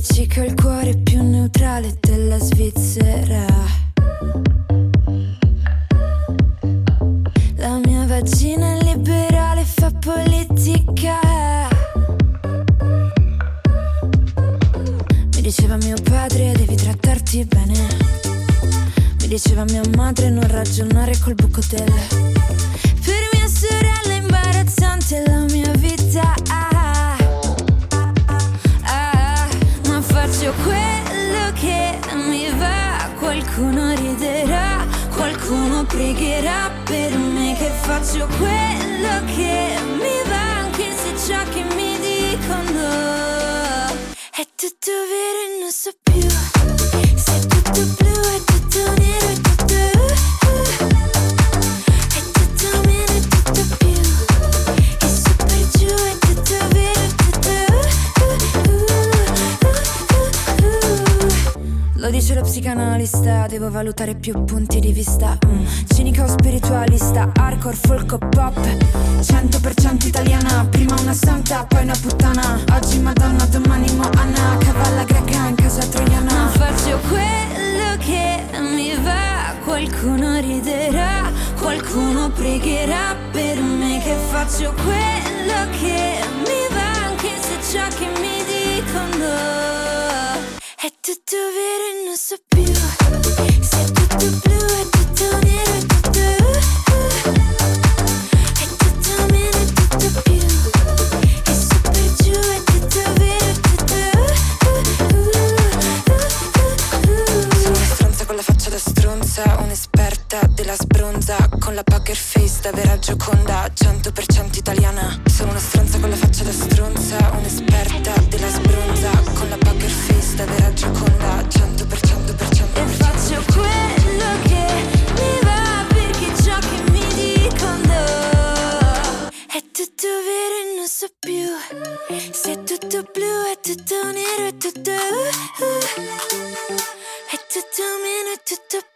dici che ho il cuore più neutrale della Svizzera. La mia vagina è liberale, fa politica. Mi diceva mio padre, devi trattarti bene. Mi diceva mia madre, non ragionare col buco del. Per mia sorella è imbarazzante la mia vita. Ma faccio quello che mi va. Qualcuno riderà, qualcuno pregherà per me che faccio quello che mi va, anche se ciò che mi dicono è tutto vero e non so più se è tutto blu, è tutto nero, è tutto è tutto meno, è tutto più, e su per giù è tutto vero, è tutto Lo dice lo psicanalista, devo valutare più punti di vista. Cinica o spiritualista, hardcore, folk o pop, 100% italiana, prima una santa, poi una puttana. Oggi Madonna, domani Moana, cavalla greca in casa troiana. Faccio quello che mi va, qualcuno riderà, qualcuno pregherà per me che faccio quello che mi va, anche se ciò che mi dicono è tutto vero e non so più se è tutto blu, è tutto nero, è tutto è tutto meno, è tutto più, e su per giù è tutto vero, è tutto Sono una stronza con la faccia da stronza, un'esperta della sbronza, con la poker face da vera Gioconda, 100% italiana. Sono una stronza con la faccia da stronza, un'esperta della sbronza, con la poker face da vera Gioconda, 100%. E faccio quello che mi va, perché ciò che mi dicono è tutto vero e non so più se è tutto blu, è tutto nero, è tutto è tutto meno, è tutto